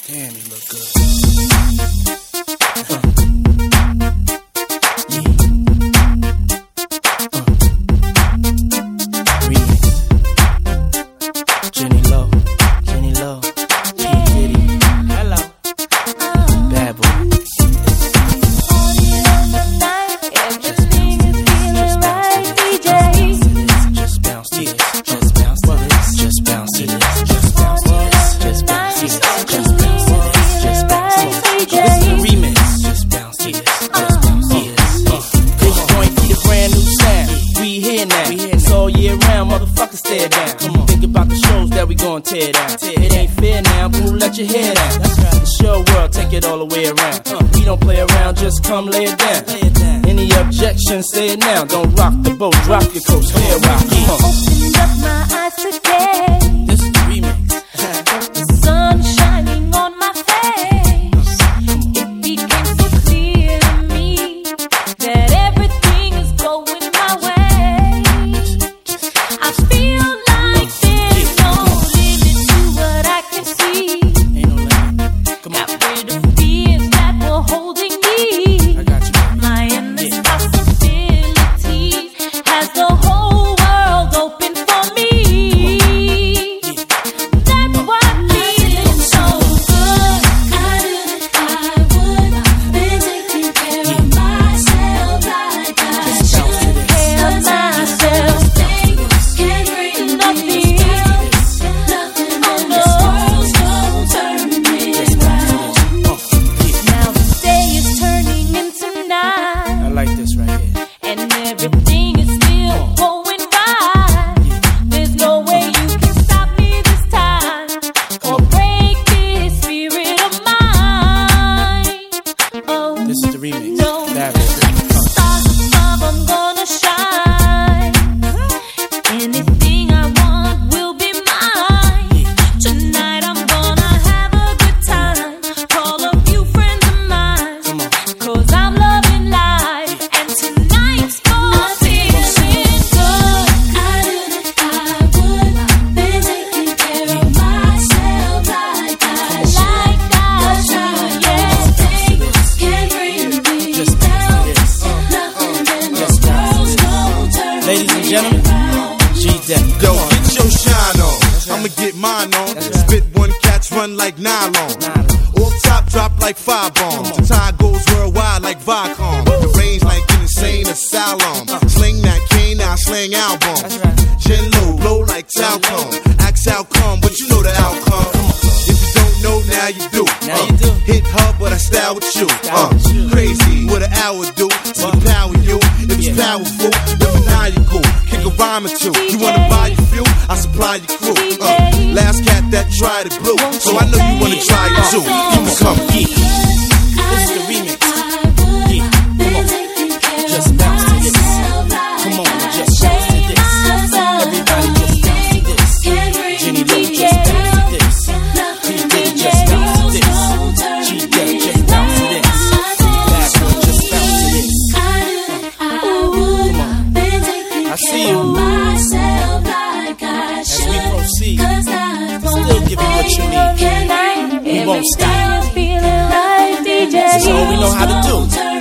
Damn, he look good. Jenny Low, P. Diddy, hello, Bad Boy. Just bounce to this, just bounce to this, just bounce to this, just bounce to this, just bounce to this, just bounce to this, just bounce to this. This is the remix. Just bounce to this, just bounce to this. This joint be the brand new sound. We here now, it's all year round. Motherfuckers stare down. Come on, think about the shows that we gon' tear down. It ain't fair now, boo, let your hair down. That's right. The show world, take it all the way around. We don't play around, just come lay it down. Any objections, say it now. Don't rock the boat, drop your coat, stare rock. Opened up my eyes today. This is the remix. The sun shining on my face. It became so clear to me that everything is going my way. I feel like there's no limit to what I can see. Ain't no limit. Come on. Got rid of fears that were holding me. I got you. My endless possibility has the whole world open for me. That's what feeling so good. I knew that I would. Been taking care of myself like I should. Care of myself. Can't bring nothing on the world's gonna turn me around. Now the day is turning into night. I like this right here. And everything is still going right. There's no way you can stop me this time or break this spirit of mine. Oh, This is the remix. no. That is Stars above, I'm gonna shine. Anything I want will be mine. Tonight I'm gonna have a good time. Call a few friends of mine. Come on. 'Cause I'm loving life, and tonight's gonna feeling good. I knew that I would. Been taking care of myself like I should. Yeah, can't bring me Just down. this. Nothing in this Just world's gonna turn Ladies and me gentlemen, around. G-Dep. Yo, get your shine on. I'ma get mine on. Spit one, catch run like nylon. Off top, drop like 5 bombs. The tide goes worldwide like Viacom. The range like an insane asylum. Sling that cane, now slang album. Gen low, blow like talcum. Axe outcome, but you know the outcome. If you don't know, now you do. Now you do. Hit her, but I style with you. Crazy, what an hour do. To the power you, if it's powerful, then maniacal. Kick a rhyme or two. You wanna buy your fuel? I supply your crew. Last cat that tried it blue, so I know you wanna try it too. Come on, come. This is the remix. Yeah, come on. Just bounce to this. Come on, just bounce to this. Everybody just bounce to this. Jenny Low, just bounce to this. P. Diddy, just bounce to this. G-Dep, just bounce to this. Bad Boy, just bounce to this. I see you. As we proceed, still give you what you need. We won't stop. This This is all we know how to do.